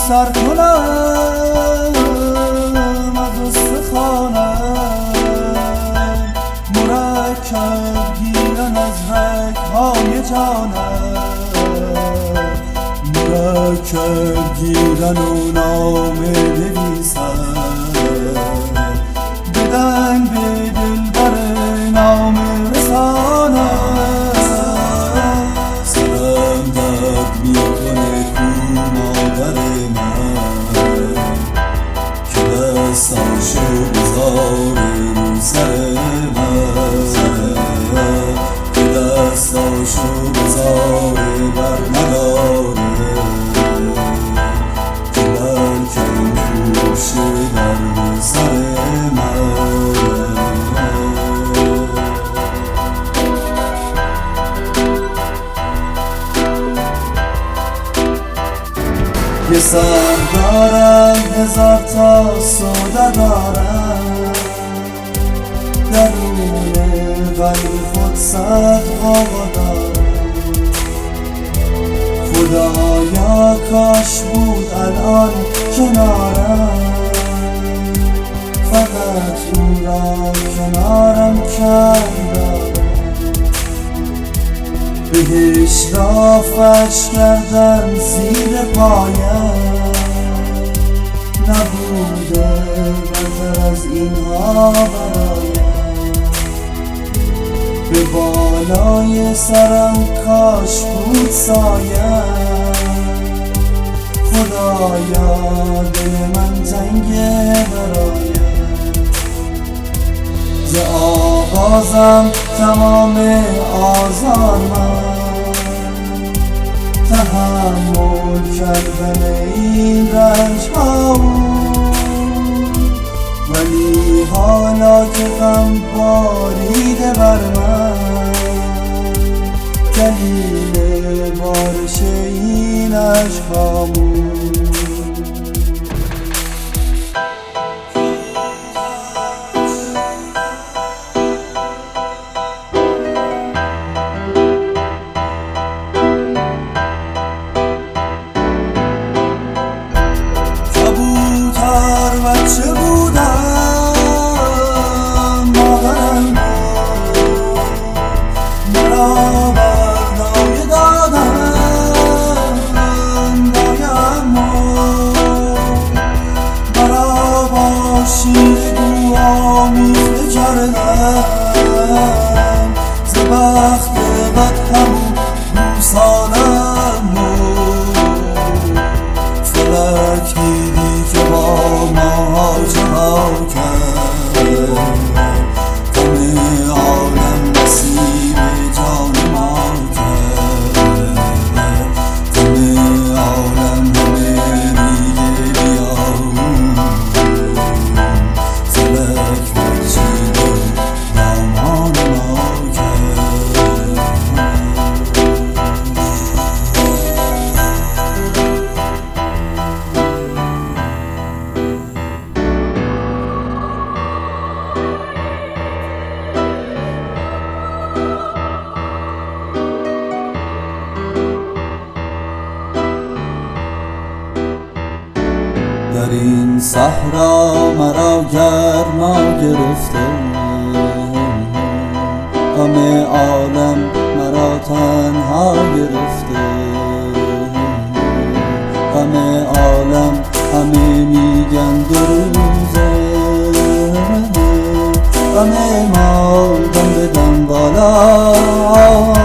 سر کنم از استخوانم، مرکب گیرن از رگ‌های جانم، مرکب گیرن و نامه نویسن، بدن به دلبر نامه رسانم. سرم درد میکنه کو مادر من، که دستاشو بذاره رو سر من، که دستاشو بذاره بر نداره، که بلکن خوشه در سر من. یه سر دارم هزار تا سوده دارم، درون قلب خود صد آوا دارم. خدایا کاش بود الان کنارم، فقط اون را کنارم کردم. بهش رافش کردم زیر پایم، نبوده بهتر از اینها برایم. به بالای سرم کاش بود سایم، خدایا دل من تنگه برایم. ز آغازم تمام آزار من، تحمل کردن این رنج ها بود، ولی حالا که غم باریده بر من، دلیل بارش این عشق ها بود. بچه بودم مادرم مرا بردایه دادن، دایم مرا با شیرگو آمیخته کردن. ز بخت بد همون بوسانم فلک دیدی که با ما چها کرد، همه عالم نصیب جان ما کرد، همه عالم همه میگه بیا فلک بچید و دامان ما کرد. در این صحرا مرا گرما گرفته، همه عالم مرا تنها گرفته، همه عالم همه میگن دو روزه، همه ما دم به دم بالا